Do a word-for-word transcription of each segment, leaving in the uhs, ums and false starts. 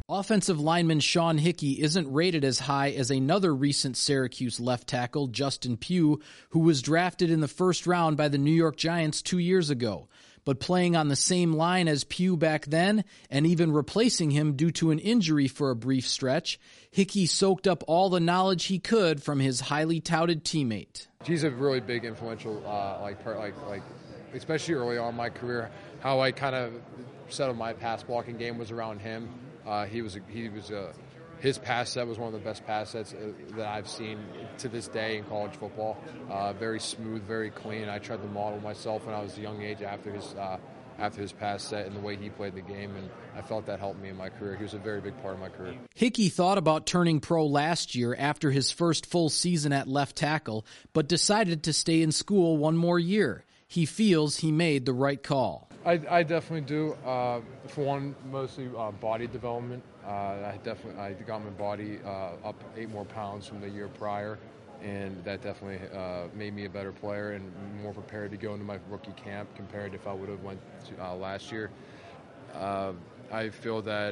Offensive lineman Sean Hickey isn't rated as high as another recent Syracuse left tackle, Justin Pugh, who was drafted in the first round by the New York Giants two years ago. But playing on the same line as Pugh back then, and even replacing him due to an injury for a brief stretch, Hickey soaked up all the knowledge he could from his highly touted teammate. He's a really big influential, uh, like, part, like, like, especially early on in my career, how I kind of settled my pass blocking game was around him. Uh, he was a, he was a, his pass set was one of the best pass sets uh, that I've seen to this day in college football. Uh, very smooth, very clean. I tried to model myself when I was a young age after his uh, after his pass set and the way he played the game, and I felt that helped me in my career. He was a very big part of my career. Hickey thought about turning pro last year after his first full season at left tackle, but decided to stay in school one more year. He feels he made the right call. I, I definitely do. Uh, for one, mostly uh, body development. Uh, I definitely I got my body uh, up eight more pounds from the year prior, and that definitely uh, made me a better player and more prepared to go into my rookie camp compared to if I would have went to, uh, last year. Uh, I feel that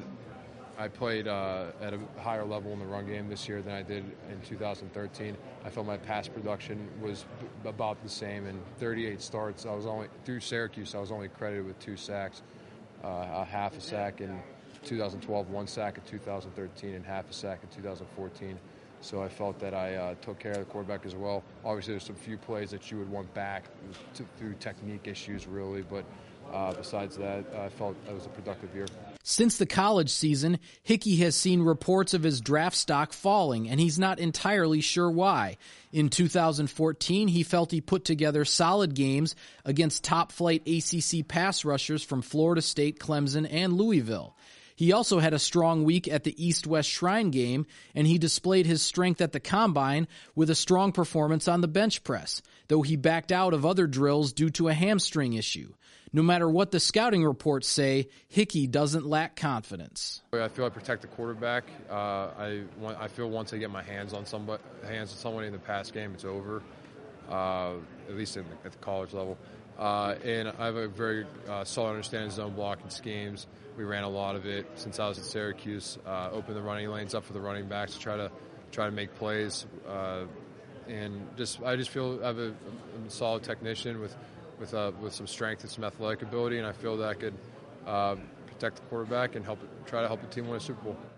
I played uh, at a higher level in the run game this year than I did in two thousand thirteen. I felt my pass production was b- about the same. In thirty-eight starts, I was only through Syracuse. I was only credited with two sacks, uh, a half a sack in two thousand twelve, one sack in two thousand thirteen, and half a sack in two thousand fourteen. So I felt that I uh, took care of the quarterback as well. Obviously, there's some few plays that you would want back to, through technique issues, really, but uh, besides that, I felt it was a productive year. Since the college season, Hickey has seen reports of his draft stock falling, and he's not entirely sure why. In two thousand fourteen, he felt he put together solid games against top-flight A C C pass rushers from Florida State, Clemson, and Louisville. He also had a strong week at the East-West Shrine game, and he displayed his strength at the Combine with a strong performance on the bench press, though he backed out of other drills due to a hamstring issue. No matter what the scouting reports say, Hickey doesn't lack confidence. I feel I protect the quarterback. Uh, I want, I feel once I get my hands on somebody, hands on someone in the pass game, it's over. Uh, at least at the college level. Uh, and I have a very uh, solid understanding of zone blocking schemes. We ran a lot of it since I was at Syracuse. Uh, open the running lanes up for the running backs to try to try to make plays. Uh, and just I just feel I have a, a solid technician with with uh, with some strength and some athletic ability, and I feel that I could uh, protect the quarterback and help try to help the team win a Super Bowl.